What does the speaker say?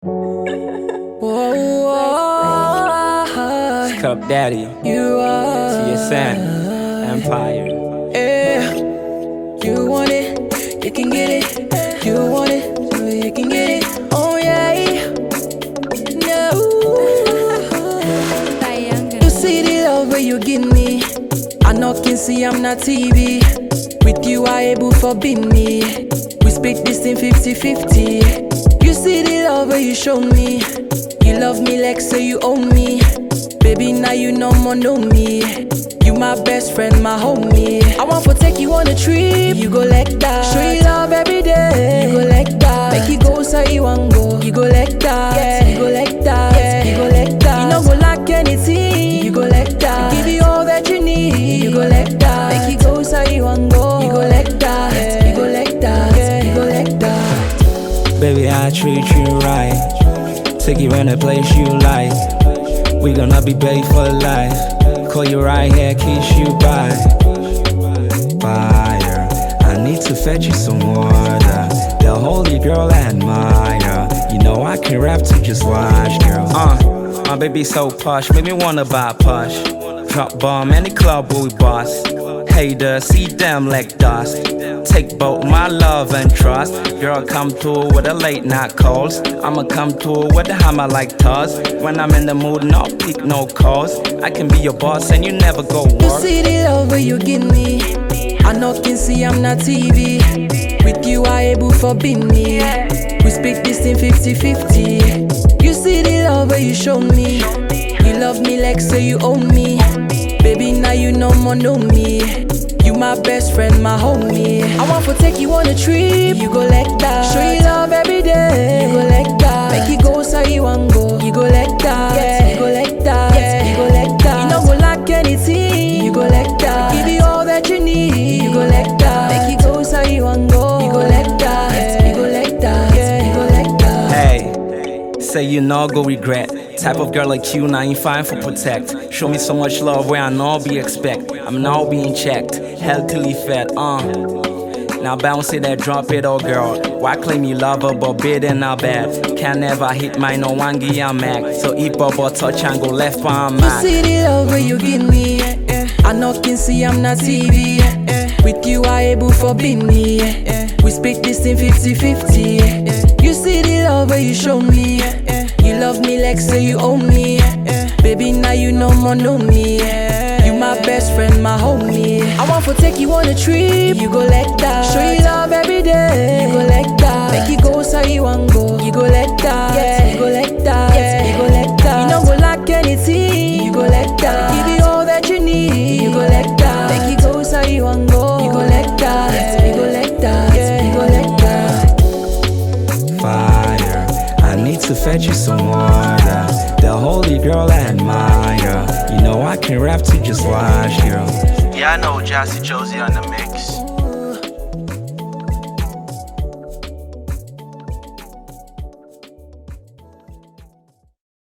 Whoa, Cup Daddy, you are TSN, Empire. Yeah, you want it, you can get it. You want it, you can get it. Oh yeah, no. You see the love where you give me. I know can see I'm not TV. With you I able for be me. We split this in 50-50. You see the love where you show me. You love me like so you own me. Baby, now you no more know me. You my best friend, my homie. I want to take you on a trip. You go like that. Show you love every day. You go like that. Make you go so you want go. You go like that. Yeah. You go like that. Yeah. You go like that. You no go lack anything. You go like that. Give you all that you need. You go like that. Make you go so you want go. You go like that. Yeah. You go like that. Yeah. You go like that. Baby, I treat you right. Take you in a place you like. We gonna be babe for life. Call you right here, kiss you by fire. I need to fetch you some water. The holy girl I admire. You know I can rap to just watch, girl. My baby so posh, make me wanna buy posh. Drop bomb any club we boss. Haters see them like dust. Take both my love and trust. Girl, come through with the late night calls. I'ma come through with the hammer like toss. When I'm in the mood, no pick, no calls. I can be your boss and you never go work. You see the love where you give me. I know can see I'm not TV. With you I able for be me. We split this in 50-50. You see the love where you show me. You love me like so you own me. Baby, now you no more know me. You my best friend, my homie. I want to take you on a trip. You go like that. Show you love every day. You go like that. Make you go so you want go. You go like that. Yeah. You go like that. Yeah. You go like that. You no go lack anything. You go like that. Give you all that you need. You go like that. Make you go so you want go. You go like that. Yeah. You go like that. Yeah. You go like that. Hey, say you no go regret. Type of girl like you, now you fine for protect. Show me so much love where I know be expect. I'm now being checked, healthily fed, Now bounce it that drop it, oh girl. Why claim you love her, but bid and not bad. Can never hit my no one give I'm mag. So if bubble touch and go left palm You see the love where you give me. I know can see I'm not TV. With you I able for be me. We split this in 50-50. You see the love where you show me. You love me like so you own me. Baby, now you no more know me. You my best friend, my homie. I want to take you on a trip. You go like that. Show you love every day. You go like that. Make you go so you want go. You go like that. Yeah. You go like that. Yeah. You go like that. You no go lack anything. You go like that. Give you all that you need. You go like that. Make you go so you want go. You go like that. Yeah. You go like that. Yeah. You go like that. Fire, I need to fetch you some water. The holy girl I admire. You know I can rap to just watch, girl. Yeah, I know Jassy Josie on the mix.